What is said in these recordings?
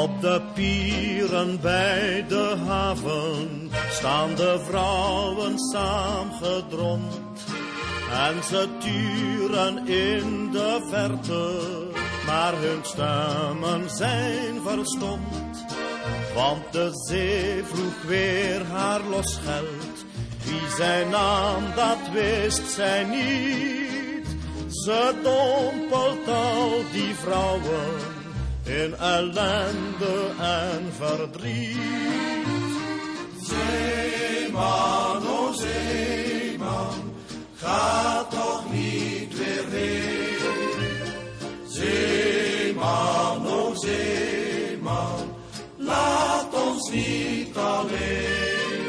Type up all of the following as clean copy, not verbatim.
Op de pieren bij de haven staan de vrouwen saamgedromd. En ze turen in de verte, maar hun stemmen zijn verstomd. Want de zee vroeg weer haar losgeld. Wie zij nam, dat wist zij niet. Ze dompelt al die vrouwen in ellende en verdriet. Zeeman, o zeeman, ga toch niet weer heen. Zeeman, o zeeman, laat ons niet alleen.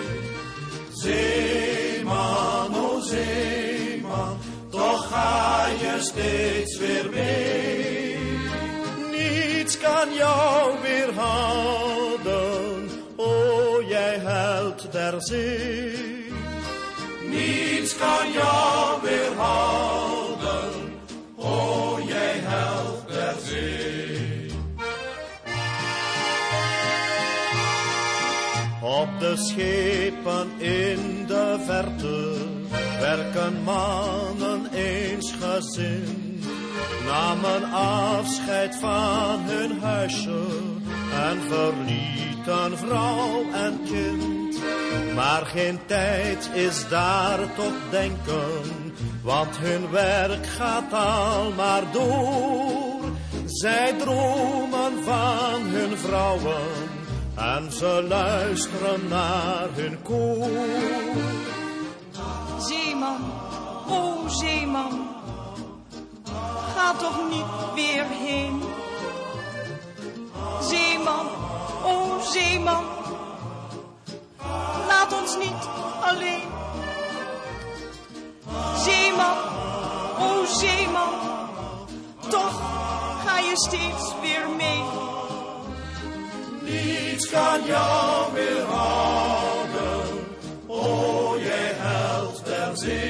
Zeeman, o zeeman, toch ga je steeds weer mee. Niets kan jou weerhouden, o jij held der zee. Niets kan jou weerhouden, o jij held der zee. Op de schepen in de verte werken mannen eensgezind, namen afscheid van hun huisje en verlieten vrouw en kind. Maar geen tijd is daar tot denken, want hun werk gaat al maar door. Zij dromen van hun vrouwen en ze luisteren naar hun koor. Zeeman, o zeeman, ga toch niet weer heen. Zeeman, o zeeman, laat ons niet alleen. Zeeman, o zeeman, toch ga je steeds weer mee. Niets kan jou weerhouden, o jij held der zee.